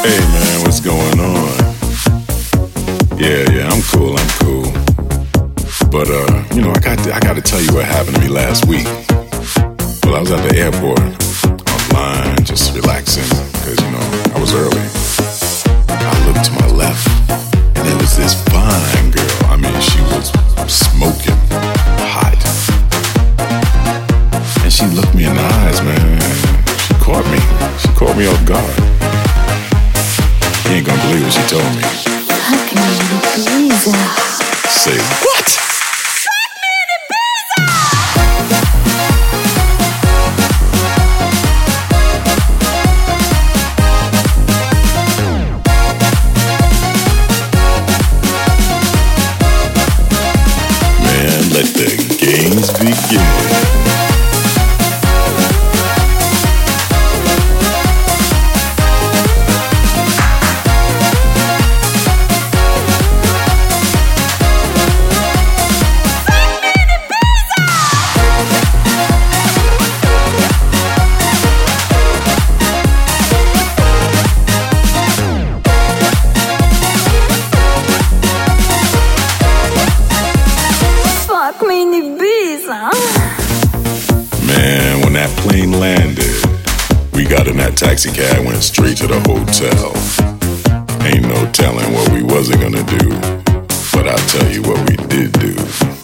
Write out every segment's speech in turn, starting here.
Hey man, what's going on? Yeah, I'm cool. But I got to tell you what happened to me last week. Well, I was at the airport, offline, just relaxing, because I was early. I looked to my left, and there was this fine girl. I mean, she was smoking hot, and she looked me in the eyes, man. She caught me off guard. You ain't gonna believe what she told me. Fuck me in Ibiza. Say what? Fuck me in Ibiza! Man, let the games begin. Man, when that plane landed, we got in that taxi cab, went straight to the hotel. Ain't no telling what we wasn't gonna do, but I'll tell you what we did do.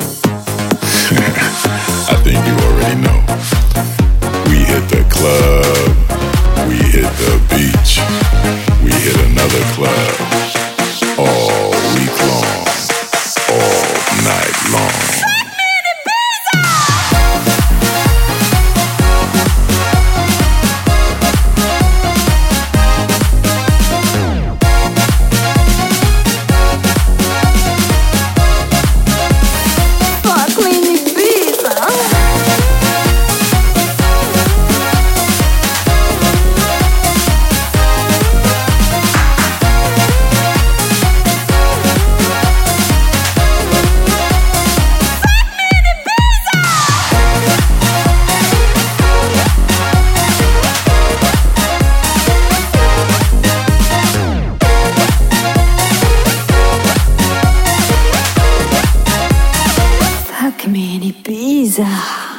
I think you already know. We hit the club, we hit the beach, we hit another club, all week long, all night long. Fuck me in Ibiza.